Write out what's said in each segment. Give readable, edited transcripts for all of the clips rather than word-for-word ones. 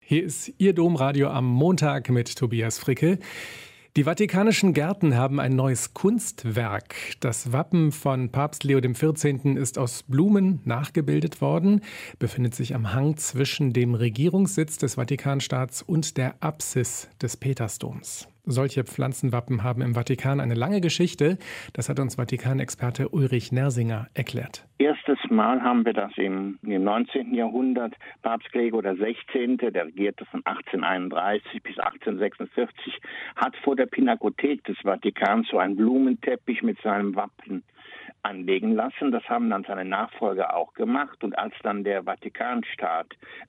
Hier ist Ihr Domradio am Montag mit Tobias Fricke. Die Vatikanischen Gärten haben ein neues Kunstwerk. Das Wappen von Papst Leo XIV. Ist aus Blumen nachgebildet worden, befindet sich am Hang zwischen dem Regierungssitz des Vatikanstaats und der Apsis des Petersdoms. Solche Pflanzenwappen haben im Vatikan eine lange Geschichte. Das hat uns Vatikanexperte Ulrich Nersinger erklärt. Erstes Mal haben wir das im 19. Jahrhundert. Papst Gregor XVI., der regierte von 1831 bis 1846, hat vor der Pinakothek des Vatikans so einen Blumenteppich mit seinem Wappen anlegen lassen. Das haben dann seine Nachfolger auch gemacht. Und als dann der Vatikanstaat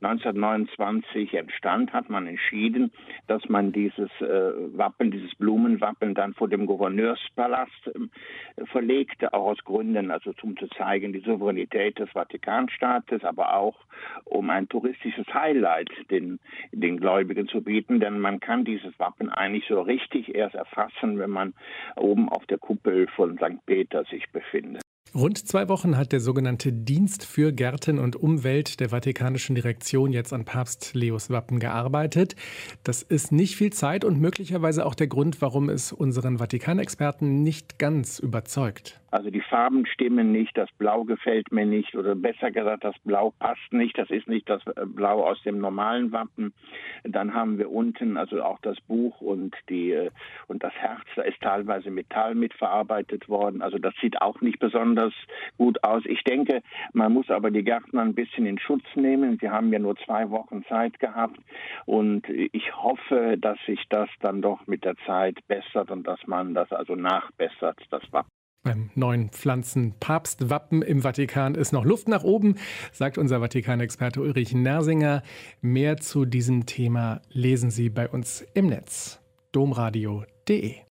1929 entstand, hat man entschieden, dass man dieses Wappen, dieses Blumenwappen dann vor dem Gouverneurspalast verlegte, auch aus Gründen, also um zu zeigen, die Souveränität des Vatikanstaates, aber auch um ein touristisches Highlight den Gläubigen zu bieten, denn man kann dieses Wappen eigentlich so richtig erst erfassen, wenn man oben auf der Kuppel von St. Peter sich befindet. Rund 2 Wochen hat der sogenannte Dienst für Gärten und Umwelt der Vatikanischen Direktion jetzt an Papst Leos Wappen gearbeitet. Das ist nicht viel Zeit und möglicherweise auch der Grund, warum es unseren Vatikanexperten nicht ganz überzeugt. Also die Farben stimmen nicht, das Blau gefällt mir nicht oder besser gesagt, das Blau passt nicht. Das ist nicht das Blau aus dem normalen Wappen. Dann haben wir unten also auch das Buch und das Herz, da ist teilweise Metall mitverarbeitet worden. Also das sieht auch nicht besonders gut aus. Ich denke, man muss aber die Gärtner ein bisschen in Schutz nehmen. Sie haben ja nur 2 Wochen Zeit gehabt und ich hoffe, dass sich das dann doch mit der Zeit bessert und dass man das also nachbessert, das Wappen. Beim neuen Pflanzenpapstwappen im Vatikan ist noch Luft nach oben, sagt unser Vatikanexperte Ulrich Nersinger. Mehr zu diesem Thema lesen Sie bei uns im Netz. domradio.de